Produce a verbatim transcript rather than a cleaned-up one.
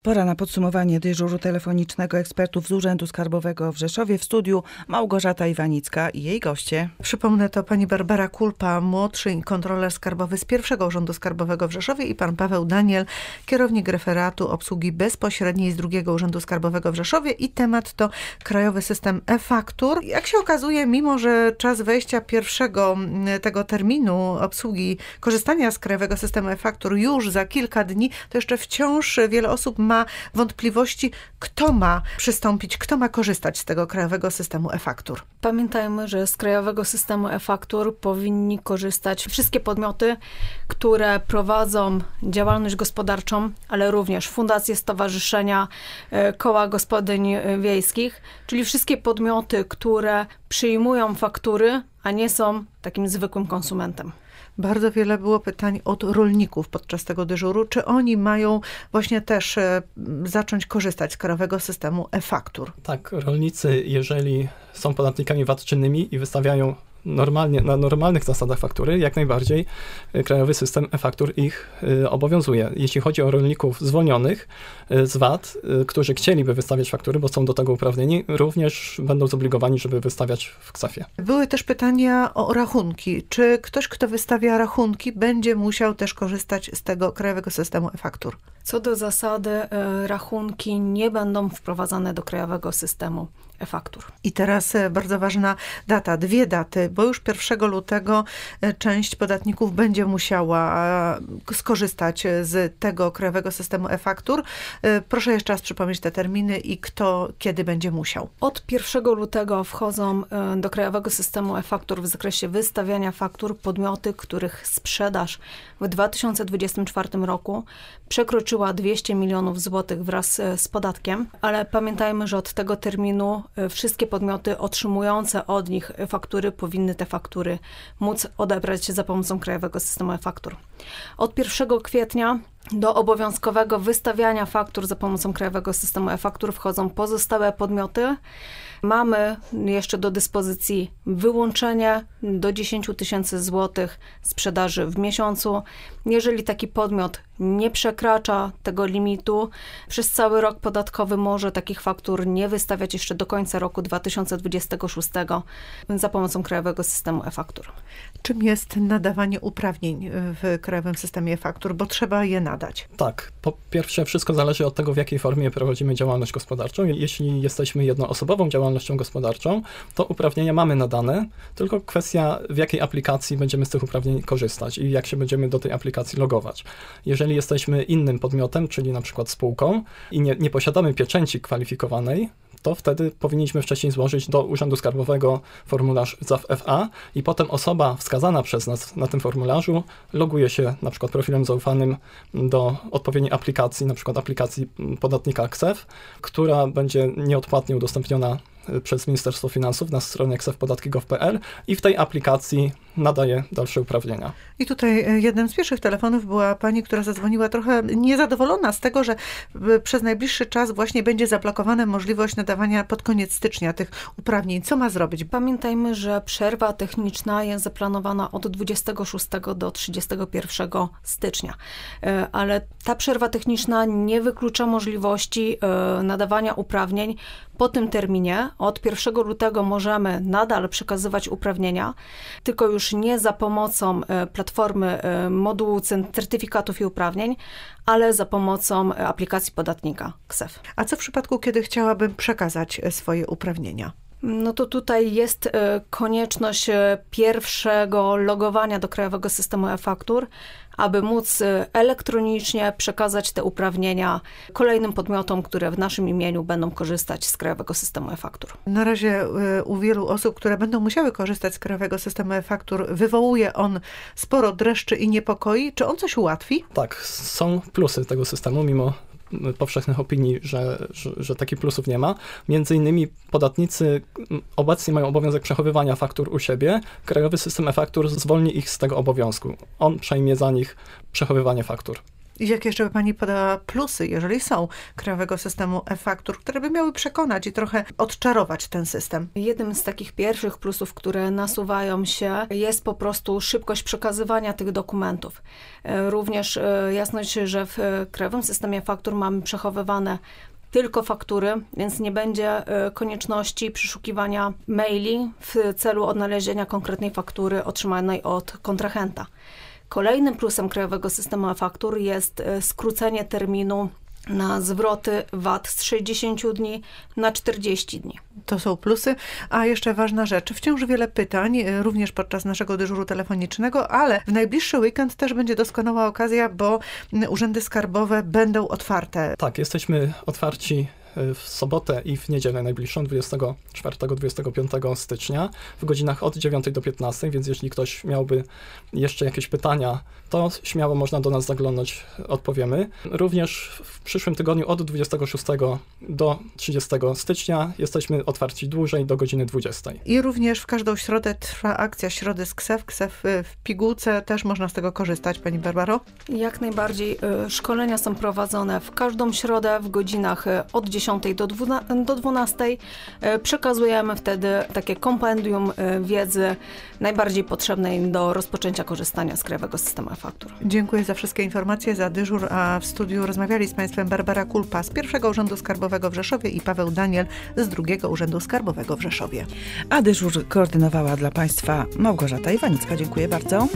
Pora na podsumowanie dyżuru telefonicznego ekspertów z Urzędu Skarbowego w Rzeszowie. W studiu Małgorzata Iwanicka i jej goście. Przypomnę, to pani Barbara Kulpa, młodszy kontroler skarbowy z pierwszego Urzędu Skarbowego w Rzeszowie i pan Paweł Daniel, kierownik referatu obsługi bezpośredniej z drugiego Urzędu Skarbowego w Rzeszowie i temat to krajowy system e-faktur. Jak się okazuje, mimo że czas wejścia pierwszego tego terminu obsługi, korzystania z krajowego systemu e-faktur już za kilka dni, to jeszcze wciąż wiele osób ma ma wątpliwości, kto ma przystąpić, kto ma korzystać z tego krajowego systemu e-faktur. Pamiętajmy, że z krajowego systemu e-faktur powinni korzystać wszystkie podmioty, które prowadzą działalność gospodarczą, ale również fundacje, stowarzyszenia, koła gospodyń wiejskich, czyli wszystkie podmioty, które przyjmują faktury, a nie są takim zwykłym konsumentem. Bardzo wiele było pytań od rolników podczas tego dyżuru. Czy oni mają właśnie też e, zacząć korzystać z krajowego systemu e-faktur? Tak, rolnicy, jeżeli są podatnikami V A T czynnymi i wystawiają normalnie, na normalnych zasadach faktury, jak najbardziej krajowy system e-faktur ich y, obowiązuje. Jeśli chodzi o rolników zwolnionych y, z V A T, y, którzy chcieliby wystawiać faktury, bo są do tego uprawnieni, również będą zobligowani, żeby wystawiać w ksefie. Były też pytania o rachunki. Czy ktoś, kto wystawia rachunki, będzie musiał też korzystać z tego krajowego systemu e-faktur? Co do zasady, y, rachunki nie będą wprowadzane do krajowego systemu e-faktur. I teraz bardzo ważna data, dwie daty, bo już pierwszego lutego część podatników będzie musiała skorzystać z tego krajowego systemu e-faktur. Proszę jeszcze raz przypomnieć te terminy i kto kiedy będzie musiał. Od pierwszego lutego wchodzą do krajowego systemu e-faktur w zakresie wystawiania faktur podmioty, których sprzedaż w dwa tysiące dwudziestym czwartym roku przekroczyła dwieście milionów złotych wraz z podatkiem, ale pamiętajmy, że od tego terminu wszystkie podmioty otrzymujące od nich faktury powinny te faktury móc odebrać za pomocą krajowego systemu e-faktur. Od pierwszego kwietnia do obowiązkowego wystawiania faktur za pomocą krajowego systemu e-faktur wchodzą pozostałe podmioty. Mamy jeszcze do dyspozycji wyłączenie do dziesięć tysięcy złotych sprzedaży w miesiącu. Jeżeli taki podmiot nie przekracza tego limitu, przez cały rok podatkowy może takich faktur nie wystawiać jeszcze do końca roku dwa tysiące dwudziestego szóstego za pomocą krajowego systemu e-faktur. Czym jest nadawanie uprawnień w krajowym systemie e-faktur, bo trzeba je nadać? Tak, po pierwsze wszystko zależy od tego, w jakiej formie prowadzimy działalność gospodarczą. Jeśli jesteśmy jednoosobową działalnością gospodarczą, to uprawnienia mamy nadane, tylko kwestia, w jakiej aplikacji będziemy z tych uprawnień korzystać i jak się będziemy do tej aplikacji logować. Jeżeli jesteśmy innym podmiotem, czyli na przykład spółką i nie, nie posiadamy pieczęci kwalifikowanej, to wtedy powinniśmy wcześniej złożyć do Urzędu Skarbowego formularz Z A W F A i potem osoba wskazana przez nas na tym formularzu loguje się na przykład profilem zaufanym do odpowiedniej aplikacji, na przykład aplikacji podatnika K S E F, która będzie nieodpłatnie udostępniona przez Ministerstwo Finansów na stronie ksef podatki kropka gov kropka p l i w tej aplikacji nadaje dalsze uprawnienia. I tutaj jednym z pierwszych telefonów była pani, która zadzwoniła trochę niezadowolona z tego, że przez najbliższy czas właśnie będzie zablokowana możliwość nadawania pod koniec stycznia tych uprawnień. Co ma zrobić? Pamiętajmy, że przerwa techniczna jest zaplanowana od dwudziestego szóstego do trzydziestego pierwszego stycznia. Ale ta przerwa techniczna nie wyklucza możliwości nadawania uprawnień po tym terminie. Od pierwszego lutego możemy nadal przekazywać uprawnienia, tylko już nie za pomocą platformy modułu certyfikatów i uprawnień, ale za pomocą aplikacji podatnika K S E F. A co w przypadku, kiedy chciałabym przekazać swoje uprawnienia? No to tutaj jest konieczność pierwszego logowania do krajowego systemu e-faktur, aby móc elektronicznie przekazać te uprawnienia kolejnym podmiotom, które w naszym imieniu będą korzystać z krajowego systemu e-faktur. Na razie u wielu osób, które będą musiały korzystać z krajowego systemu e-faktur, wywołuje on sporo dreszczy i niepokoi. Czy on coś ułatwi? Tak, są plusy tego systemu, mimo powszechnych opinii, że, że, że takich plusów nie ma. Między innymi podatnicy obecnie mają obowiązek przechowywania faktur u siebie. Krajowy system e-faktur zwolni ich z tego obowiązku. On przejmie za nich przechowywanie faktur. I jakie jeszcze by pani podała plusy, jeżeli są, krajowego systemu e-faktur, które by miały przekonać i trochę odczarować ten system? Jednym z takich pierwszych plusów, które nasuwają się, jest po prostu szybkość przekazywania tych dokumentów. Również jasność, że w krajowym systemie faktur mamy przechowywane tylko faktury, więc nie będzie konieczności przeszukiwania maili w celu odnalezienia konkretnej faktury otrzymanej od kontrahenta. Kolejnym plusem krajowego systemu e-faktur jest skrócenie terminu na zwroty V A T z sześćdziesięciu dni na czterdzieści dni. To są plusy. A jeszcze ważna rzecz. Wciąż wiele pytań, również podczas naszego dyżuru telefonicznego, ale w najbliższy weekend też będzie doskonała okazja, bo urzędy skarbowe będą otwarte. Tak, jesteśmy otwarci w sobotę i w niedzielę najbliższą, dwudziestego czwartego do dwudziestego piątego stycznia, w godzinach od dziewiątej do piętnastej, więc jeśli ktoś miałby jeszcze jakieś pytania, to śmiało można do nas zaglądnąć, odpowiemy. Również w przyszłym tygodniu od dwudziestego szóstego do trzydziestego stycznia jesteśmy otwarci dłużej, do godziny dwudziestej. I również w każdą środę trwa akcja Środy z Ksew. Ksew w Pigułce, też można z tego korzystać, pani Barbaro? Jak najbardziej. Szkolenia są prowadzone w każdą środę w godzinach od dziesiątej do dwunastej. Przekazujemy wtedy takie kompendium wiedzy najbardziej potrzebnej do rozpoczęcia korzystania z krajowego systemu e-faktur. Dziękuję za wszystkie informacje, za dyżur, a w studiu rozmawiali z państwem Barbara Kulpa z pierwszego Urzędu Skarbowego w Rzeszowie i Paweł Daniel z drugiego Urzędu Skarbowego w Rzeszowie. A dyżur koordynowała dla państwa Małgorzata Iwanicka. Dziękuję bardzo.